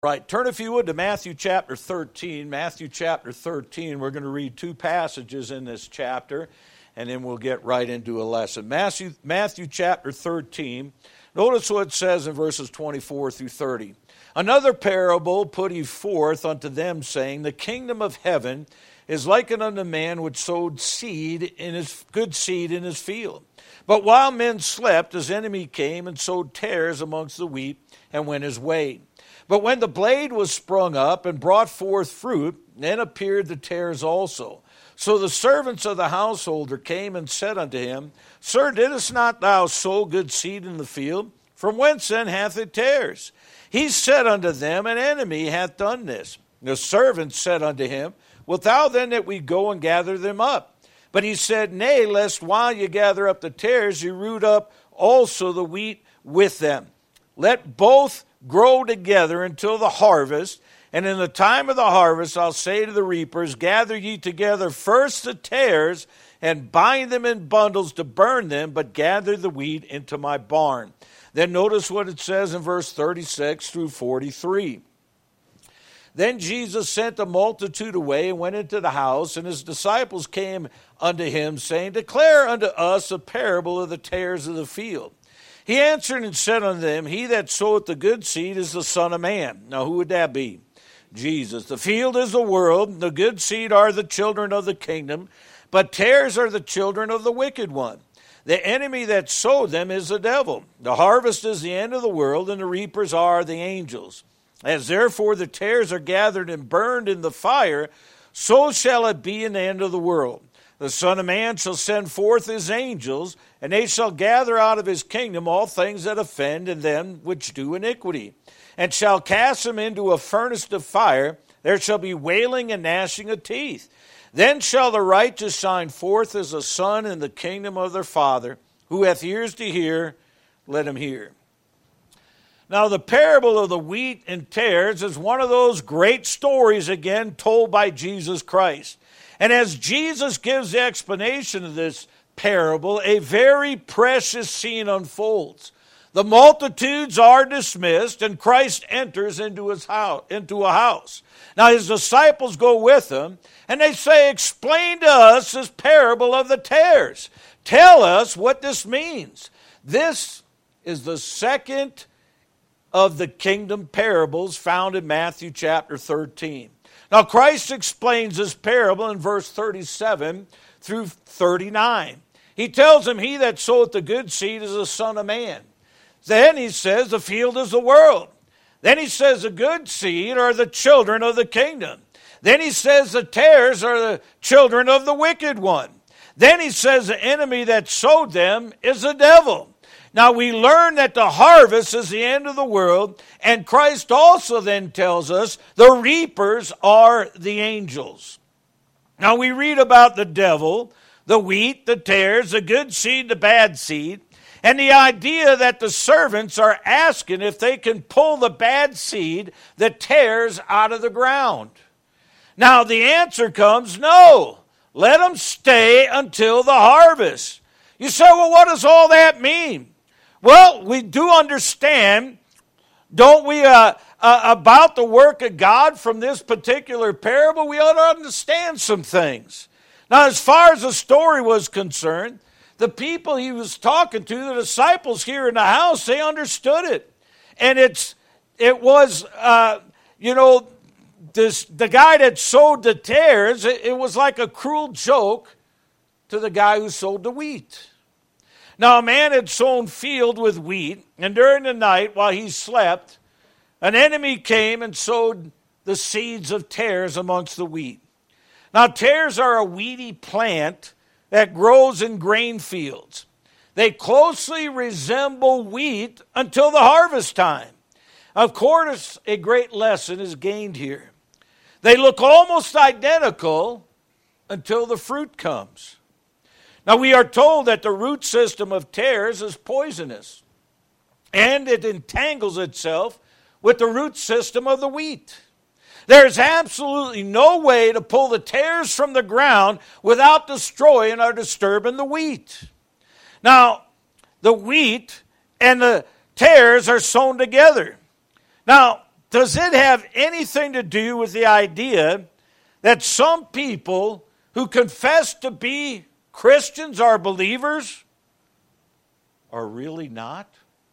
Right, turn if you would to Matthew chapter 13. Matthew chapter 13, we're going to read two passages in this chapter, and then we'll get right into a lesson. Matthew chapter 13, notice what it says in verses 24 through 30. Another parable put he forth unto them, saying, The kingdom of heaven is likened unto a man which sowed good seed in his field. But while men slept, his enemy came and sowed tares amongst the wheat, and went his way. But when the blade was sprung up and brought forth fruit, then appeared the tares also. So the servants of the householder came and said unto him, Sir, didst not thou sow good seed in the field? From whence then hath it tares? He said unto them, An enemy hath done this. The servants said unto him, Wilt thou then that we go and gather them up? But he said, Nay, lest while ye gather up the tares, ye root up also the wheat with them. Let both grow together until the harvest, and in the time of the harvest I'll say to the reapers, Gather ye together first the tares, and bind them in bundles to burn them, but gather the wheat into my barn. Then notice what it says in verse 36 through 43. Then Jesus sent a multitude away and went into the house, and his disciples came unto him, saying, Declare unto us a parable of the tares of the field. He answered and said unto them, He that soweth the good seed is the Son of Man. Now who would that be? Jesus. The field is the world, the good seed are the children of the kingdom, but tares are the children of the wicked one. The enemy that sowed them is the devil. The harvest is the end of the world, and the reapers are the angels. As therefore the tares are gathered and burned in the fire, so shall it be in the end of the world. The Son of Man shall send forth his angels, and they shall gather out of his kingdom all things that offend and them which do iniquity, and shall cast them into a furnace of fire. There shall be wailing and gnashing of teeth. Then shall the righteous shine forth as the sun in the kingdom of their Father. Who hath ears to hear, let him hear. Now the parable of the wheat and tares is one of those great stories again told by Jesus Christ. And as Jesus gives the explanation of this parable, a very precious scene unfolds. The multitudes are dismissed, and Christ enters into a house. Now his disciples go with him, and they say, Explain to us this parable of the tares. Tell us what this means. This is the second of the kingdom parables found in Matthew chapter 13. Now Christ explains this parable in verse 37 through 39. He tells them, He that soweth the good seed is the Son of Man. Then he says, the field is the world. Then he says, the good seed are the children of the kingdom. Then he says, the tares are the children of the wicked one. Then he says, the enemy that sowed them is the devil. Now we learn that the harvest is the end of the world, and Christ also then tells us the reapers are the angels. Now we read about the devil, the wheat, the tares, the good seed, the bad seed, and the idea that the servants are asking if they can pull the bad seed, the tares, out of the ground. Now the answer comes, no. Let them stay until the harvest. You say, well, what does all that mean? Well, we do understand, don't we, about the work of God from this particular parable? We ought to understand some things. Now, as far as the story was concerned, the people he was talking to, the disciples here in the house, they understood it. And it was, the guy that sowed the tares, it was like a cruel joke to the guy who sowed the wheat. Now, a man had sown field with wheat, and during the night, while he slept, an enemy came and sowed the seeds of tares amongst the wheat. Now, tares are a weedy plant that grows in grain fields. They closely resemble wheat until the harvest time. Of course, a great lesson is gained here. They look almost identical until the fruit comes. Now, we are told that the root system of tares is poisonous, and it entangles itself with the root system of the wheat. There's absolutely no way to pull the tares from the ground without destroying or disturbing the wheat. Now, the wheat and the tares are sown together. Now, Does it have anything to do with the idea that some people who confess to be Christians or believers are really not?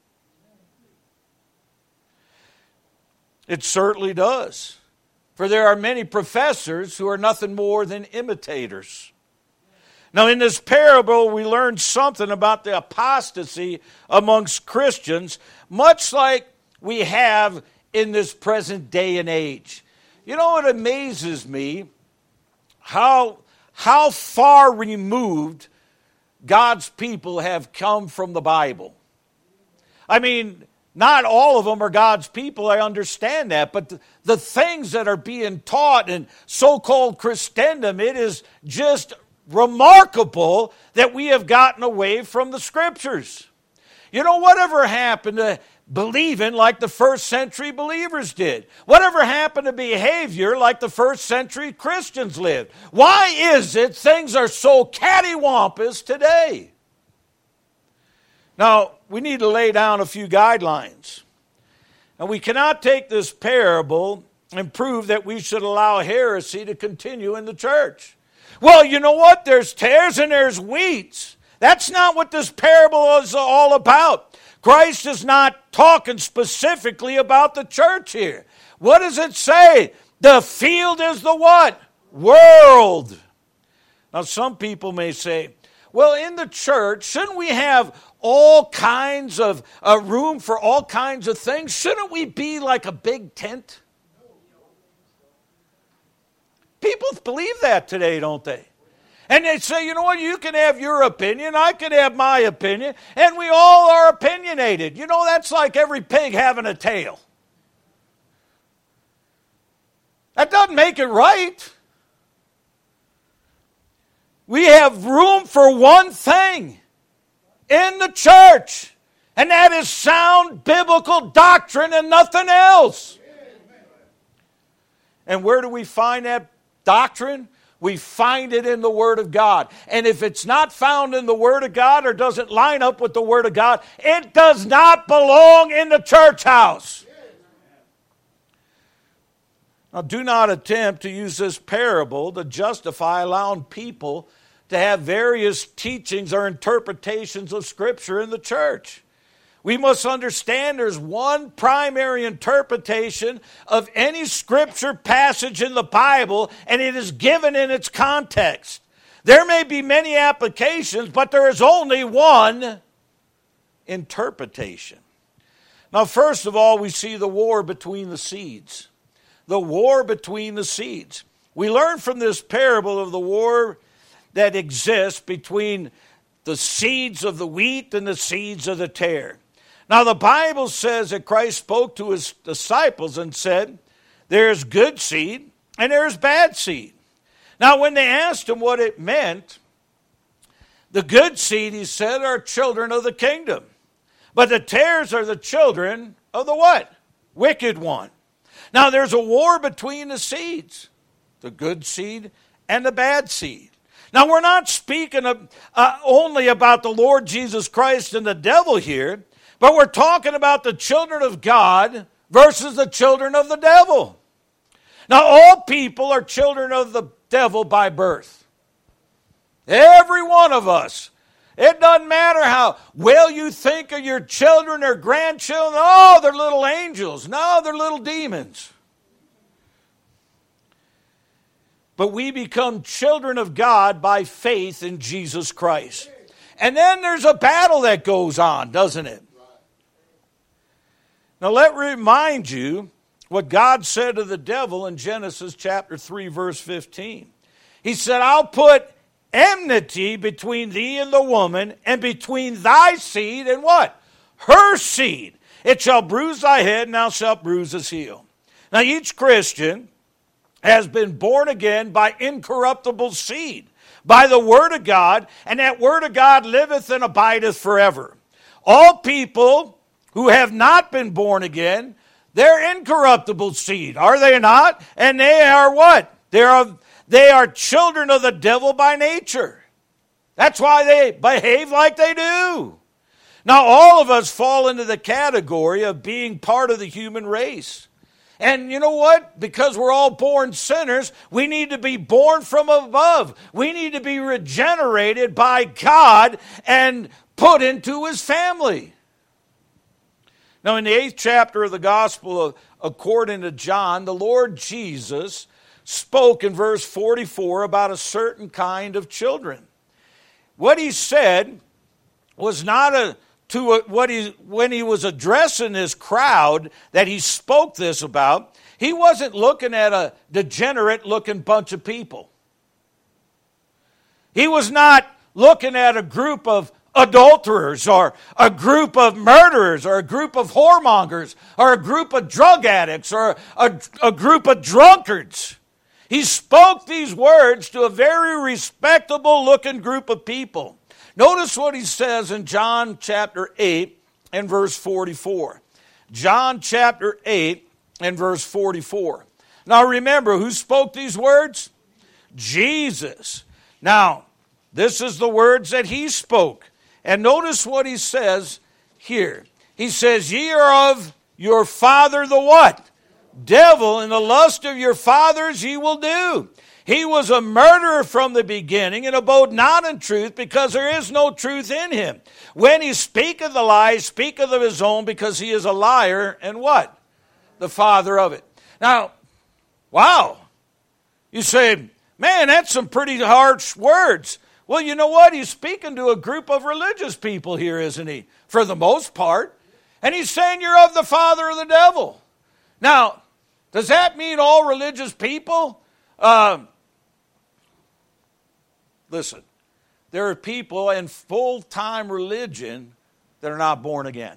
It certainly does. For there are many professors who are nothing more than imitators. Now, in this parable, we learn something about the apostasy amongst Christians, much like we have in this present day and age. You know, it amazes me how far removed God's people have come from the Bible. I mean, not all of them are God's people, I understand that, but the things that are being taught in so-called Christendom, it is just remarkable that we have gotten away from the Scriptures. You know, whatever happened to believing like the first century believers did? Whatever happened to behavior like the first century Christians lived? Why is it things are so cattywampus today? Now, we need to lay down a few guidelines. And we cannot take this parable and prove that we should allow heresy to continue in the church. Well, you know what? There's tares and there's weeds. That's not what this parable is all about. Christ is not talking specifically about the church here. What does it say? The field is the what? World. Now, some people may say, well, in the church, shouldn't we have all kinds of room for all kinds of things? Shouldn't we be like a big tent? People believe that today, don't they? And they say, you know what, you can have your opinion, I can have my opinion, and we all are opinionated. You know, that's like every pig having a tail. That doesn't make it right. We have room for one thing in the church, and that is sound biblical doctrine and nothing else. And where do we find that doctrine? We find it in the Word of God. And if it's not found in the Word of God or doesn't line up with the Word of God, it does not belong in the church house. Now, do not attempt to use this parable to justify allowing people to have various teachings or interpretations of Scripture in the church. We must understand there's one primary interpretation of any Scripture passage in the Bible, and it is given in its context. There may be many applications, but there is only one interpretation. Now, first of all, we see the war between the seeds. The war between the seeds. We learn from this parable of the war that exists between the seeds of the wheat and the seeds of the tare. Now, the Bible says that Christ spoke to his disciples and said, there's good seed and there's bad seed. Now, when they asked him what it meant, the good seed, he said, are children of the kingdom. But the tares are the children of the what? Wicked one. Now, there's a war between the seeds, the good seed and the bad seed. Now, we're not speaking only about the Lord Jesus Christ and the devil here, but we're talking about the children of God versus the children of the devil. Now, all people are children of the devil by birth. Every one of us. It doesn't matter how well you think of your children or grandchildren. Oh, they're little angels. No, they're little demons. But we become children of God by faith in Jesus Christ. And then there's a battle that goes on, doesn't it? Now, let me remind you what God said to the devil in Genesis chapter 3, verse 15. He said, I'll put enmity between thee and the woman, and between thy seed and what? Her seed. It shall bruise thy head, and thou shalt bruise his heel. Now, each Christian has been born again by incorruptible seed, by the Word of God, and that Word of God liveth and abideth forever. All people who have not been born again, they're incorruptible seed, are they not? And they are what? They are children of the devil by nature. That's why they behave like they do. Now, all of us fall into the category of being part of the human race. And you know what? Because we're all born sinners, we need to be born from above. We need to be regenerated by God and put into His family. Now, in the 8th chapter of the Gospel according to John, the Lord Jesus spoke in verse 44 about a certain kind of children. What He said was not when He was addressing this crowd that He spoke this about. He wasn't looking at a degenerate-looking bunch of people. He was not looking at a group of adulterers or a group of murderers or a group of whoremongers or a group of drug addicts or a group of drunkards. He spoke these words to a very respectable-looking group of people. Notice what He says in John chapter 8 and verse 44. John chapter 8 and verse 44. Now remember, who spoke these words? Jesus. Now, this is the words that He spoke. And notice what He says here. He says, ye are of your father the what? Devil, and the lust of your fathers ye will do. He was a murderer from the beginning, and abode not in truth, because there is no truth in him. When he speaketh a lie, speaketh of his own, because he is a liar, and what? The father of it. Now, wow. You say, man, that's some pretty harsh words. Well, you know what? He's speaking to a group of religious people here, isn't he? For the most part. And he's saying you're of the father of the devil. Now, does that mean all religious people? Listen, there are people in full-time religion that are not born again.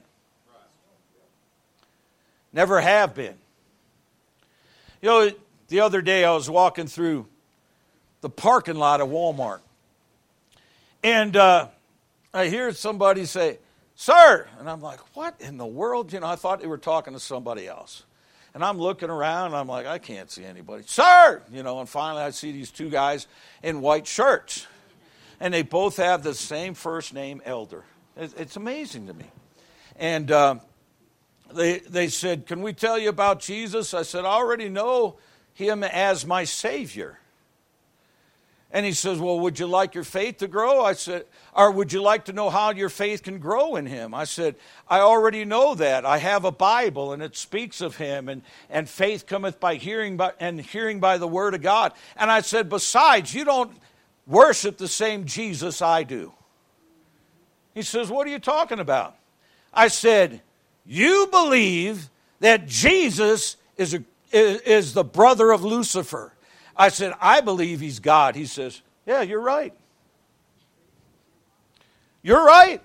Never have been. You know, the other day I was walking through the parking lot of Walmart. And I hear somebody say, sir. And I'm like, what in the world? You know, I thought they were talking to somebody else. And I'm looking around, and I'm like, I can't see anybody. Sir! You know, and finally I see these two guys in white shirts. And they both have the same first name, Elder. It's amazing to me. And they said, can we tell you about Jesus? I said, I already know Him as my Savior. And he says, well, would you like your faith to grow? I said, or would you like to know how your faith can grow in Him? I said, I already know that. I have a Bible, and it speaks of Him, and faith cometh by hearing, and hearing by the Word of God. And I said, besides, you don't worship the same Jesus I do. He says, what are you talking about? I said, you believe that Jesus is the brother of Lucifer. I said, I believe He's God. He says, yeah, you're right. You're right.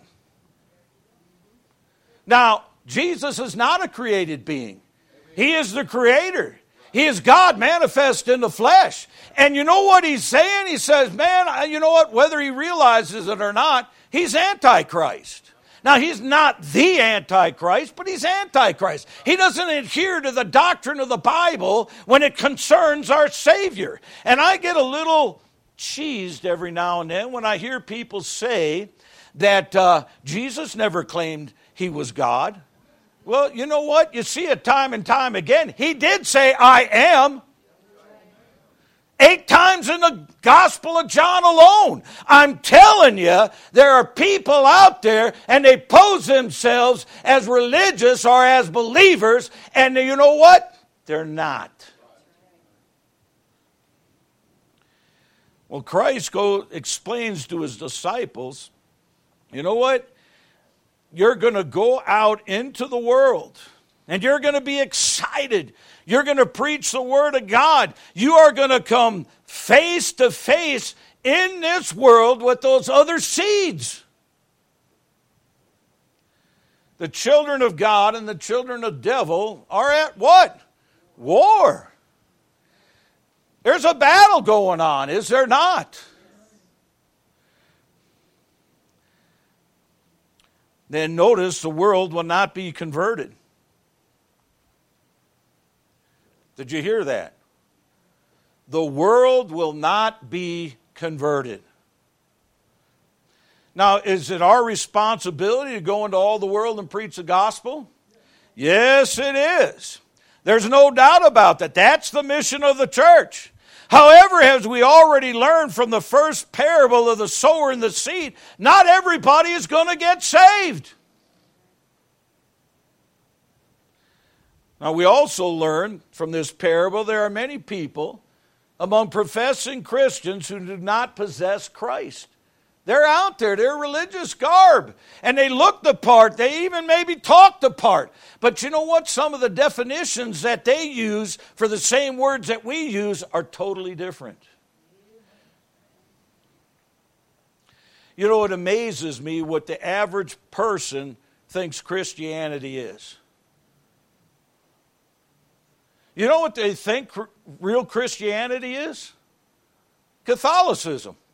Now, Jesus is not a created being. He is the Creator. He is God manifest in the flesh. And you know what He's saying? He says, man, you know what? Whether he realizes it or not, He's Antichrist. Now, He's not the Antichrist, but He's Antichrist. He doesn't adhere to the doctrine of the Bible when it concerns our Savior. And I get a little cheesed every now and then when I hear people say that Jesus never claimed He was God. Well, you know what? You see it time and time again. He did say, I am. 8 times in the Gospel of John alone. I'm telling you, there are people out there and they pose themselves as religious or as believers, and you know what? They're not. Well, Christ explains to His disciples, you know what? You're going to go out into the world and you're going to be excited. You're going to preach the Word of God. You are going to come face to face in this world with those other seeds. The children of God and the children of the devil are at what? War. There's a battle going on, is there not? Then notice the world will not be converted. Did you hear that? The world will not be converted. Now, is it our responsibility to go into all the world and preach the gospel? Yes, it is. There's no doubt about that. That's the mission of the church. However, as we already learned from the first parable of the sower and the seed, not everybody is going to get saved. Now, we also learn from this parable there are many people among professing Christians who do not possess Christ. They're out there, they're religious garb, and they look the part, they even maybe talk the part. But you know what? Some of the definitions that they use for the same words that we use are totally different. You know, it amazes me what the average person thinks Christianity is. You know what they think real Christianity is? Catholicism.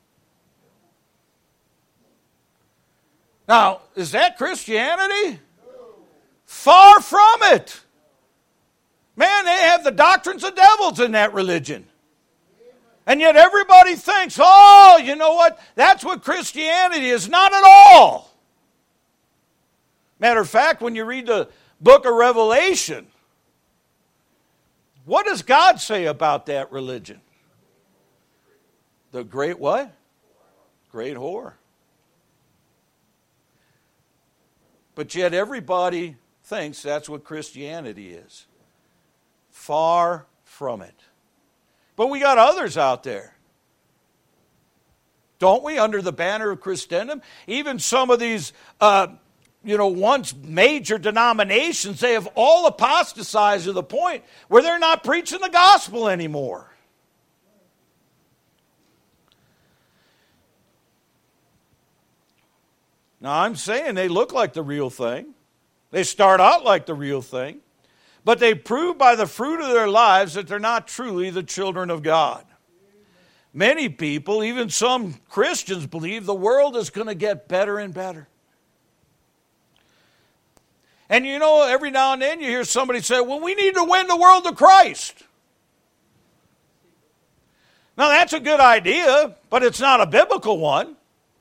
Now, is that Christianity? Far from it. Man, they have the doctrines of devils in that religion. And yet everybody thinks, oh, you know what? That's what Christianity is. Not at all. Matter of fact, when you read the book of Revelation, what does God say about that religion? The great what? Great whore. But yet everybody thinks that's what Christianity is. Far from it. But we got others out there. Don't we? Under the banner of Christendom. Even some of these, once major denominations, they have all apostatized to the point where they're not preaching the gospel anymore. Now, I'm saying they look like the real thing. They start out like the real thing. But they prove by the fruit of their lives that they're not truly the children of God. Many people, even some Christians, believe the world is going to get better and better. And you know, every now and then you hear somebody say, well, we need to win the world to Christ. Now, that's a good idea, but it's not a biblical one.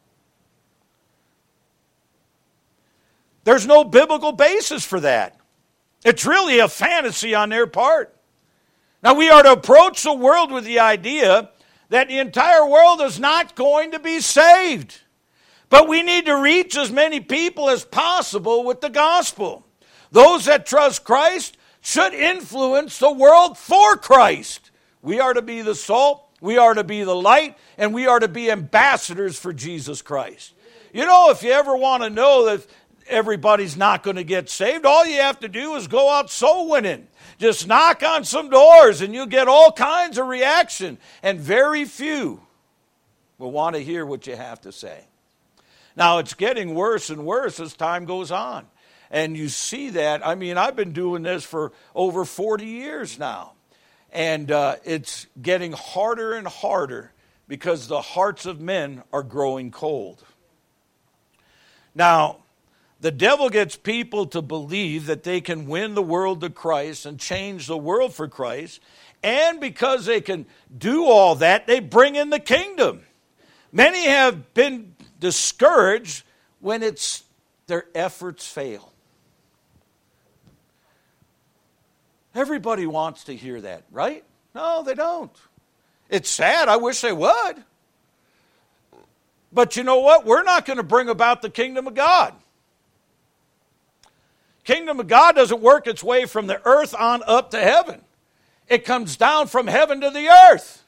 There's no biblical basis for that. It's really a fantasy on their part. Now, we are to approach the world with the idea that the entire world is not going to be saved. But we need to reach as many people as possible with the gospel. Those that trust Christ should influence the world for Christ. We are to be the salt, we are to be the light, and we are to be ambassadors for Jesus Christ. You know, if you ever want to know that everybody's not going to get saved, all you have to do is go out soul winning. Just knock on some doors and you'll get all kinds of reaction. And very few will want to hear what you have to say. Now, it's getting worse and worse as time goes on. And you see that. I mean, I've been doing this for over 40 years now. And it's getting harder and harder because the hearts of men are growing cold. Now, the devil gets people to believe that they can win the world to Christ and change the world for Christ. And because they can do all that, they bring in the kingdom. Many have been discouraged when their efforts fail. Everybody wants to hear that, right? No, they don't. It's sad. I wish they would. But you know what? We're not going to bring about the kingdom of God. Kingdom of God doesn't work its way from the earth on up to heaven. It comes down from heaven to the earth.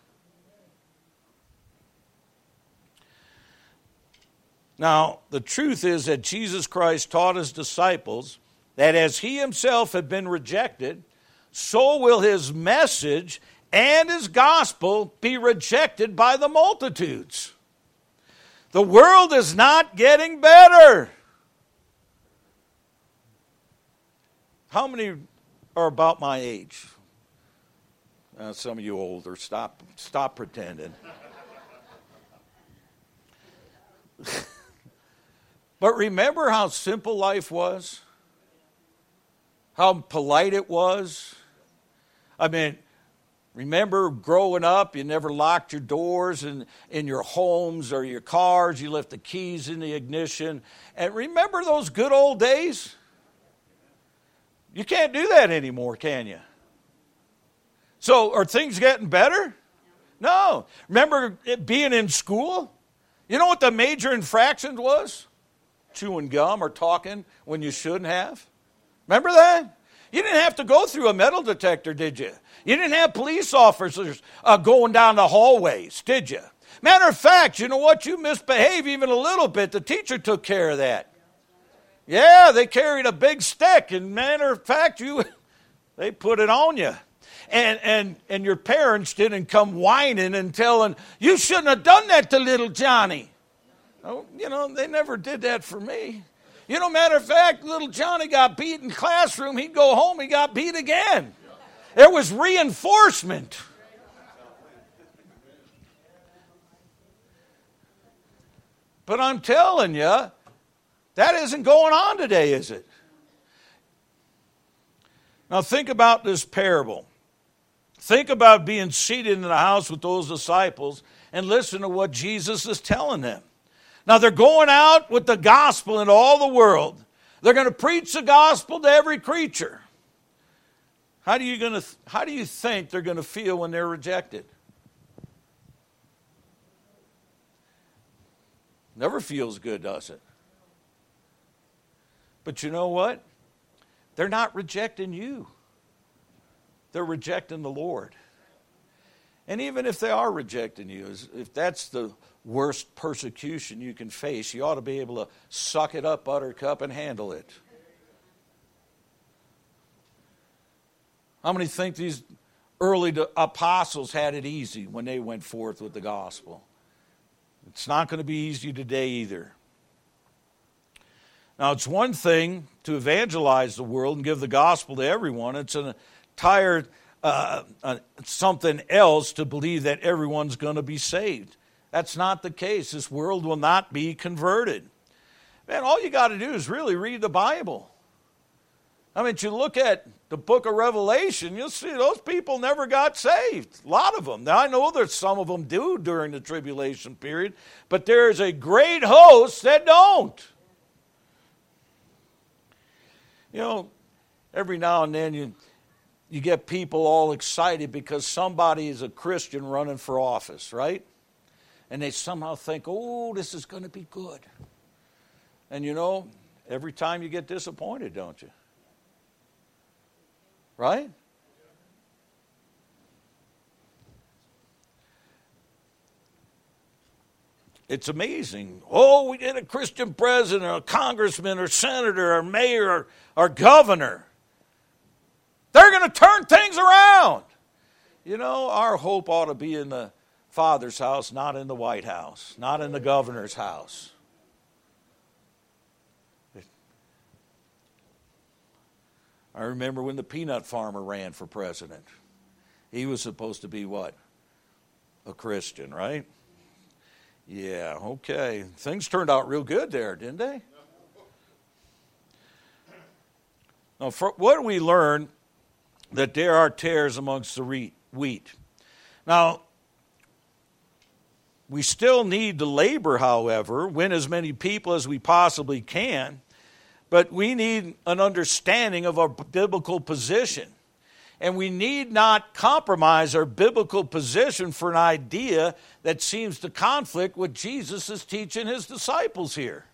Now, the truth is that Jesus Christ taught his disciples that as he himself had been rejected, so will his message and his gospel be rejected by the multitudes. The world is not getting better. How many are about my age? Some of you older, stop pretending. But remember how simple life was? How polite it was? I mean, remember growing up, you never locked your doors in your homes or your cars. You left the keys in the ignition. And remember those good old days? You can't do that anymore, can you? So are things getting better? No. Remember being in school? You know what the major infraction was? Chewing gum or talking when you shouldn't have. Remember that? You didn't have to go through a metal detector, did you? You didn't have police officers going down the hallways, did you? Matter of fact, you know what? You misbehave even a little bit. The teacher took care of that. Yeah, they carried a big stick, and matter of fact, they put it on you. And your parents didn't come whining and telling, you shouldn't have done that to little Johnny. Oh, they never did that for me. Matter of fact, little Johnny got beat in classroom. He'd go home, he got beat again. There was reinforcement. But I'm telling you, that isn't going on today, is it? Now think about this parable. Think about being seated in the house with those disciples and listen to what Jesus is telling them. Now they're going out with the gospel into all the world. They're going to preach the gospel to every creature. How do you think they're going to feel when they're rejected? Never feels good, does it? But you know what? They're not rejecting you. They're rejecting the Lord. And even if they are rejecting you, if that's the worst persecution you can face, you ought to be able to suck it up, buttercup, and handle it. How many think these early apostles had it easy when they went forth with the gospel? It's not going to be easy today either. Now, it's one thing to evangelize the world and give the gospel to everyone. It's an entire something else to believe that everyone's going to be saved. That's not the case. This world will not be converted. Man, all you got to do is really read the Bible. I mean, you look at the book of Revelation, you'll see those people never got saved. A lot of them. Now, I know there's some of them do during the tribulation period, but there's a great host that don't. Every now and then you get people all excited because somebody is a Christian running for office, right? And they somehow think, oh, this is going to be good. And every time you get disappointed, don't you? Right? It's amazing. Oh, we get a Christian president, or a congressman, or senator, or mayor, or governor. They're going to turn things around. Our hope ought to be in the Father's house, not in the White House, not in the governor's house. I remember when the peanut farmer ran for president. He was supposed to be what? A Christian, right? Yeah, okay. Things turned out real good there, didn't they? Now, what do we learn? That there are tares amongst the wheat. Now, we still need to labor, however, win as many people as we possibly can, but we need an understanding of our biblical position. And we need not compromise our biblical position for an idea that seems to conflict with Jesus is teaching his disciples here.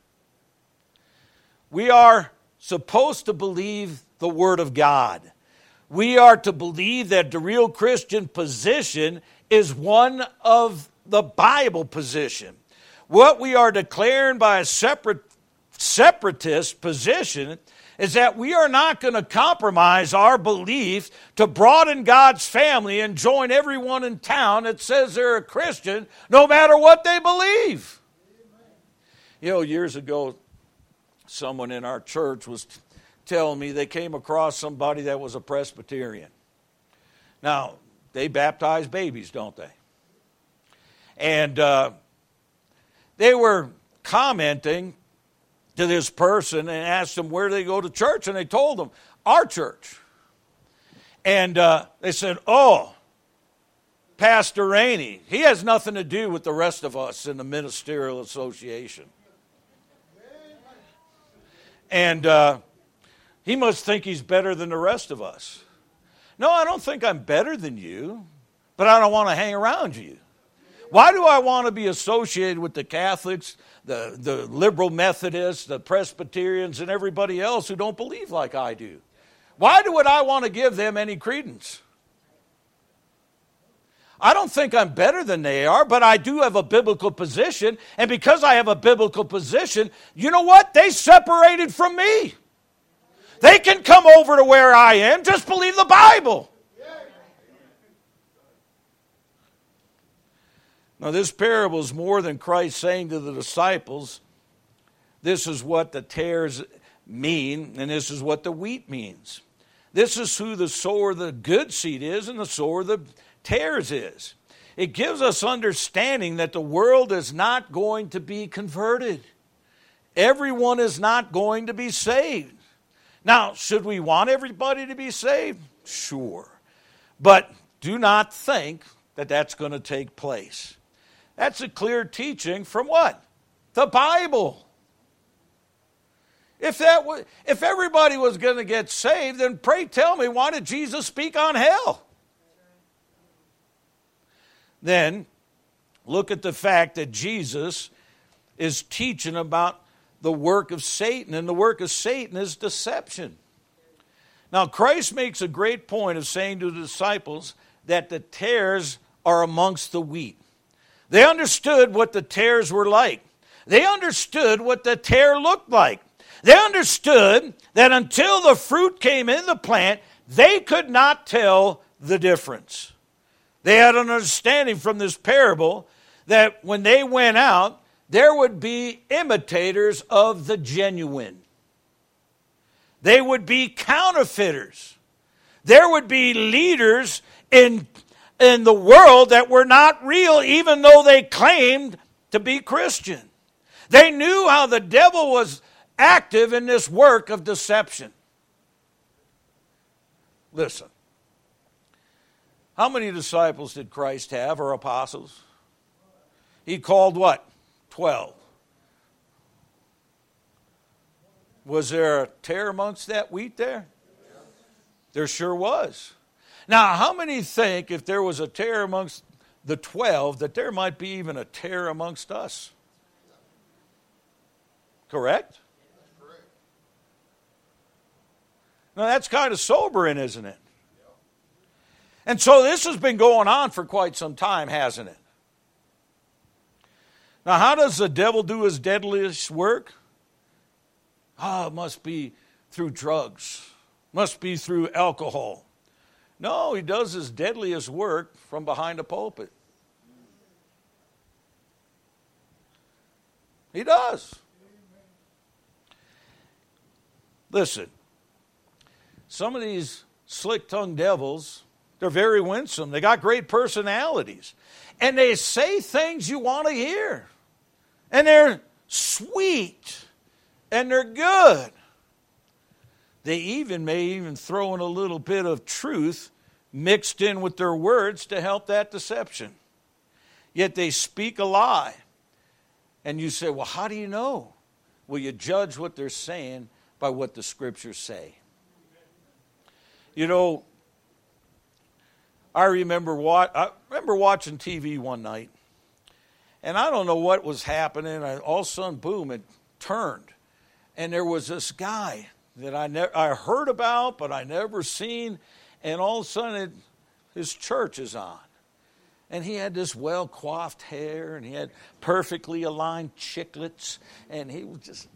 We are supposed to believe the Word of God. We are to believe that the real Christian position is one of the Bible position. What we are declaring by a separatist position is that we are not going to compromise our belief to broaden God's family and join everyone in town that says they're a Christian, no matter what they believe. Years ago, someone in our church was telling me they came across somebody that was a Presbyterian. Now, they baptize babies, don't they? And they were commenting to this person and asked them where they go to church, and they told them, our church. And they said, oh, Pastor Rainey, he has nothing to do with the rest of us in the ministerial association. And he must think he's better than the rest of us. No, I don't think I'm better than you, but I don't want to hang around you. Why do I want to be associated with the Catholics, the liberal Methodists, the Presbyterians, and everybody else who don't believe like I do? Why would I want to give them any credence? I don't think I'm better than they are, but I do have a biblical position. And because I have a biblical position, you know what? They separated from me. They can come over to where I am. Just believe the Bible. Now, this parable is more than Christ saying to the disciples, this is what the tares mean, and this is what the wheat means. This is who the sower of the good seed is, and the sower of the tares is. It gives us understanding that the world is not going to be converted. Everyone is not going to be saved. Now, should we want everybody to be saved? Sure. But do not think that that's going to take place. That's a clear teaching from what? The Bible. If everybody was going to get saved, then pray tell me, why did Jesus speak on hell? Then, look at the fact that Jesus is teaching about the work of Satan, and the work of Satan is deception. Now, Christ makes a great point of saying to the disciples that the tares are amongst the wheat. They understood what the tares were like. They understood what the tare looked like. They understood that until the fruit came in the plant, they could not tell the difference. They had an understanding from this parable that when they went out, there would be imitators of the genuine. They would be counterfeiters. There would be leaders in the world that were not real, even though they claimed to be Christian. They knew how the devil was active in this work of deception. Listen, how many disciples did Christ have, or apostles? He called what? 12. Was there a tare amongst that wheat there? There sure was. Now, how many think if there was a tare amongst the 12 that there might be even a tare amongst us? Correct? Now, that's kind of sobering, isn't it? And so this has been going on for quite some time, hasn't it? Now, how does the devil do his deadliest work? It must be through drugs. Must be through alcohol. No, he does his deadliest work from behind a pulpit. He does. Listen, some of these slick-tongued devils, they're very winsome. They got great personalities. And they say things you want to hear. And they're sweet. And they're good. They may throw in a little bit of truth mixed in with their words to help that deception. Yet they speak a lie. And you say, well, how do you know? Well, you judge what they're saying by what the Scriptures say. You know, I remember watching TV one night, and I don't know what was happening. All of a sudden, boom, it turned. And there was this guy that I heard about, but I never seen, and all of a sudden his church is on. And he had this well-coiffed hair, and he had perfectly aligned chiclets, and he was just,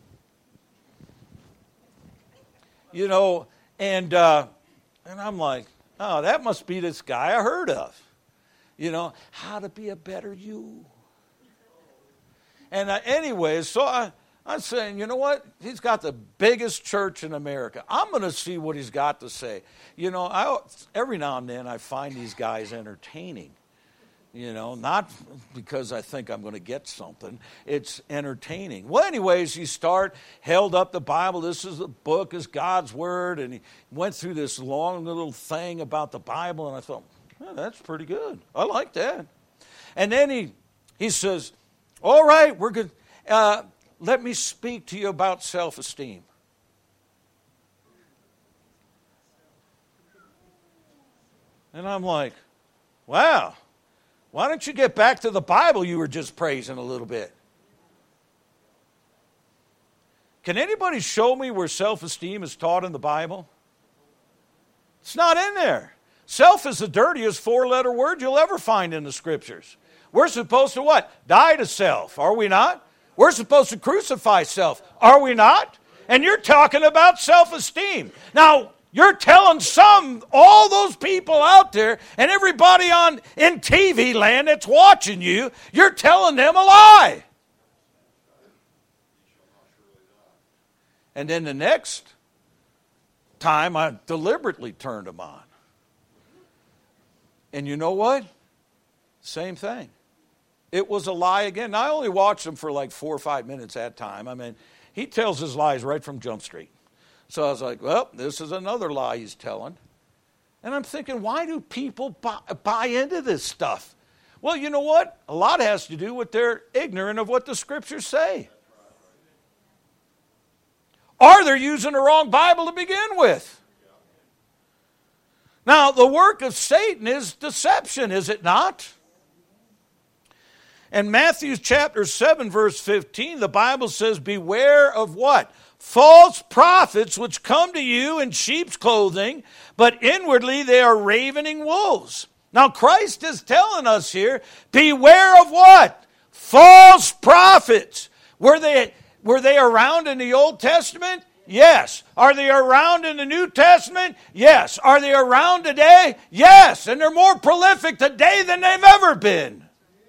and I'm like, oh, that must be this guy I heard of. How to be a better you. And anyways, so I'm saying, you know what? He's got the biggest church in America. I'm going to see what he's got to say. Every now and then I find these guys entertaining. Not because I think I'm going to get something. It's entertaining. Well, anyways, held up the Bible. This is the book, is God's Word. And he went through this long little thing about the Bible. And I thought, that's pretty good. I like that. And then he says, all right, we're good. Let me speak to you about self-esteem. And I'm like, wow, why don't you get back to the Bible you were just praising a little bit? Can anybody show me where self-esteem is taught in the Bible? It's not in there. Self is the dirtiest 4-letter word you'll ever find in the Scriptures. We're supposed to what? Die to self, are we not? We're supposed to crucify self, are we not? And you're talking about self-esteem. Now, you're telling all those people out there and everybody in TV land that's watching you, you're telling them a lie. And then the next time, I deliberately turned them on. And you know what? Same thing. It was a lie again. I only watched him for like 4 or 5 minutes at a time. I mean, he tells his lies right from Jump Street. So I was like, well, this is another lie he's telling. And I'm thinking, why do people buy into this stuff? Well, you know what? A lot has to do with they're ignorant of what the Scriptures say. Or they're using the wrong Bible to begin with. Now, the work of Satan is deception, is it not? In Matthew chapter 7, verse 15, the Bible says, beware of what? False prophets which come to you in sheep's clothing, but inwardly they are ravening wolves. Now, Christ is telling us here, beware of what? False prophets. Were they around in the Old Testament? Yes. Are they around in the New Testament? Yes. Are they around today? Yes. And they're more prolific today than they've ever been.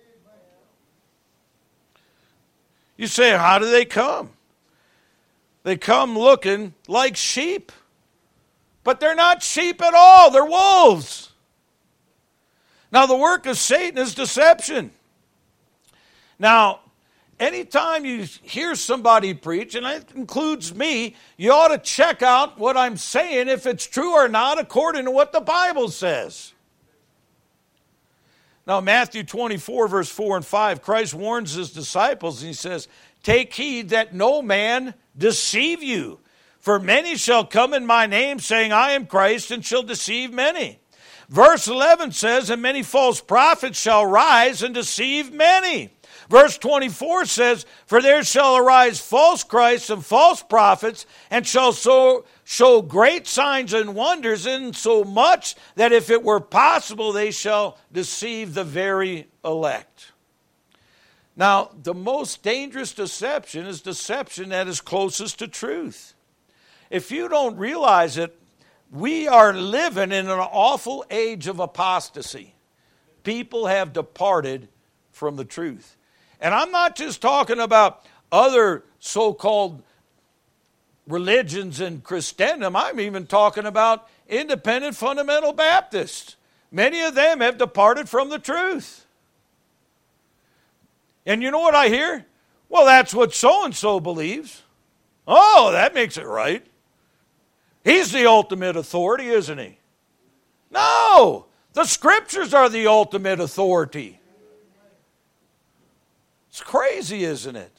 You say, how do they come? They come looking like sheep. But they're not sheep at all. They're wolves. Now, the work of Satan is deception. Now, anytime you hear somebody preach, and that includes me, you ought to check out what I'm saying, if it's true or not, according to what the Bible says. Now, Matthew 24, verse 4 and 5, Christ warns his disciples, and he says, take heed that no man deceive you. For many shall come in my name, saying, I am Christ, and shall deceive many. Verse 11 says, and many false prophets shall rise and deceive many. Verse 24 says, for there shall arise false Christs and false prophets, and shall show great signs and wonders, insomuch that if it were possible, they shall deceive the very elect. Now, the most dangerous deception is deception that is closest to truth. If you don't realize it, we are living in an awful age of apostasy. People have departed from the truth. And I'm not just talking about other so-called religions in Christendom. I'm even talking about independent fundamental Baptists. Many of them have departed from the truth. And you know what I hear? Well, that's what so-and-so believes. Oh, that makes it right. He's the ultimate authority, isn't he? No, the Scriptures are the ultimate authority. It's crazy, isn't it?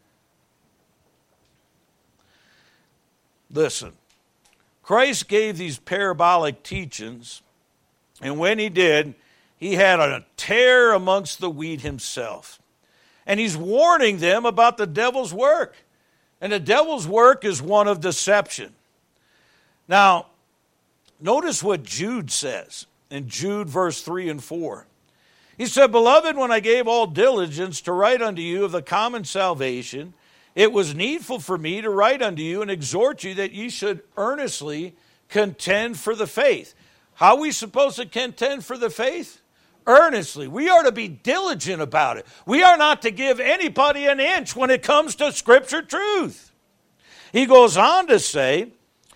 Listen, Christ gave these parabolic teachings, and when he did, he had a tare amongst the wheat himself. And he's warning them about the devil's work. And the devil's work is one of deception. Now, notice what Jude says in Jude verse 3 and 4. He said, beloved, when I gave all diligence to write unto you of the common salvation, it was needful for me to write unto you and exhort you that ye should earnestly contend for the faith. How are we supposed to contend for the faith? Earnestly. We are to be diligent about it. We are not to give anybody an inch when it comes to Scripture truth. He goes on to say,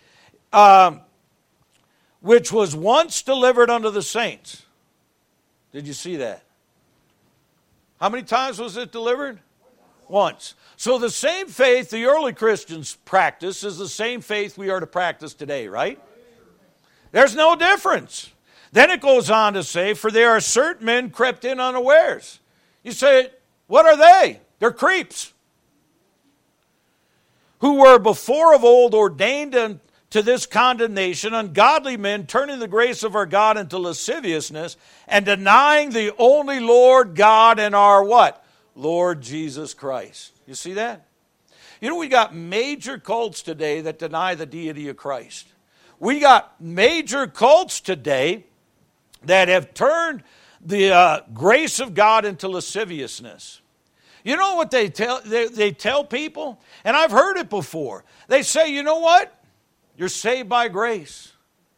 which was once delivered unto the saints. Did you see that? How many times was it delivered? Once. So the same faith the early Christians practiced is the same faith we are to practice today, right? There's no difference. Then it goes on to say, for there are certain men crept in unawares. You say, what are they? They're creeps. Who were before of old ordained to this condemnation, ungodly men turning the grace of our God into lasciviousness and denying the only Lord God and our what? Lord Jesus Christ. You see that? You know, we got major cults today that deny the deity of Christ. We got major cults today that have turned the grace of God into lasciviousness. You know what they tell people? And I've heard it before. They say, you know what? You're saved by grace.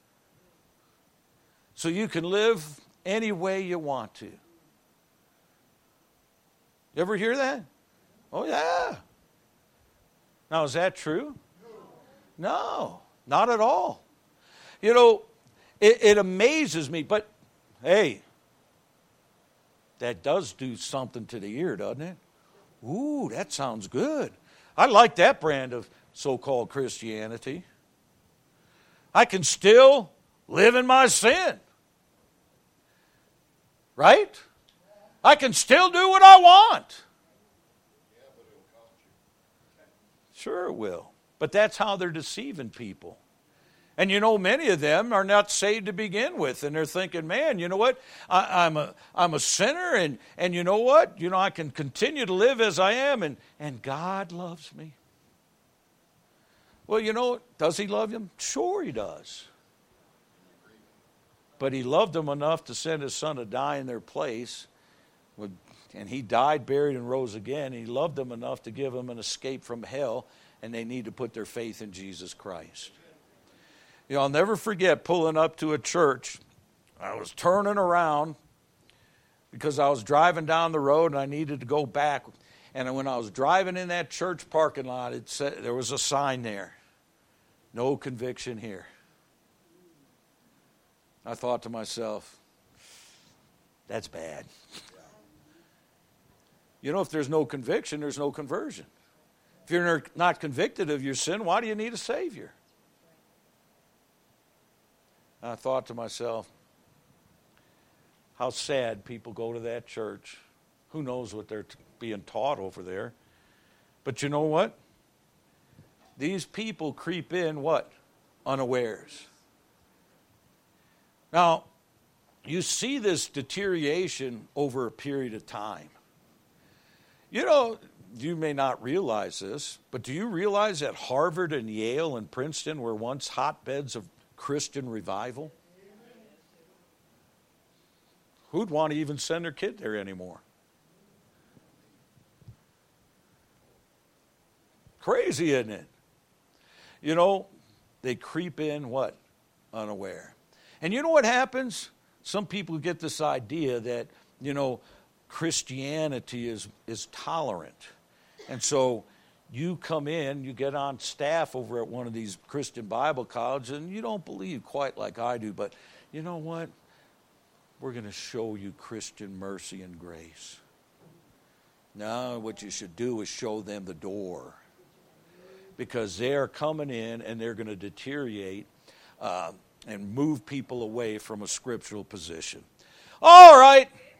So you can live any way you want to. You ever hear that? Oh, yeah. Now, is that true? No, not at all. You know, it amazes me, but hey, that does do something to the ear, doesn't it? Ooh, that sounds good. I like that brand of so-called Christianity. I can still live in my sin. Right? I can still do what I want. Sure it will. But that's how they're deceiving people. And you know, many of them are not saved to begin with. And they're thinking, man, you know what? I'm a sinner, and you know what? You know, I can continue to live as I am, and God loves me. Well, you know, does he love him? Sure he does. But he loved them enough to send his son to die in their place. And he died, buried, and rose again. He loved them enough to give them an escape from hell, and they need to put their faith in Jesus Christ. You know, I'll never forget pulling up to a church. I was turning around because I was driving down the road and I needed to go back. And when I was driving in that church parking lot, it said, there was a sign there, no conviction here. I thought to myself, that's bad. You know, if there's no conviction, there's no conversion. If you're not convicted of your sin, why do you need a Savior? I thought to myself, how sad people go to that church. Who knows what they're being taught over there. But you know what? These people creep in what? Unawares. Now, you see this deterioration over a period of time. You know, you may not realize this, but do you realize that Harvard and Yale and Princeton were once hotbeds of Christian revival? Who'd want to even send their kid there anymore? Crazy, isn't it? You know, they creep in what? Unaware. And you know what happens? Some people get this idea that, you know, Christianity is tolerant. And so you come in, you get on staff over at one of these Christian Bible colleges, and you don't believe quite like I do, but you know what? We're going to show you Christian mercy and grace. Now, what you should do is show them the door. Because they're coming in and they're going to deteriorate and move people away from a scriptural position. All right.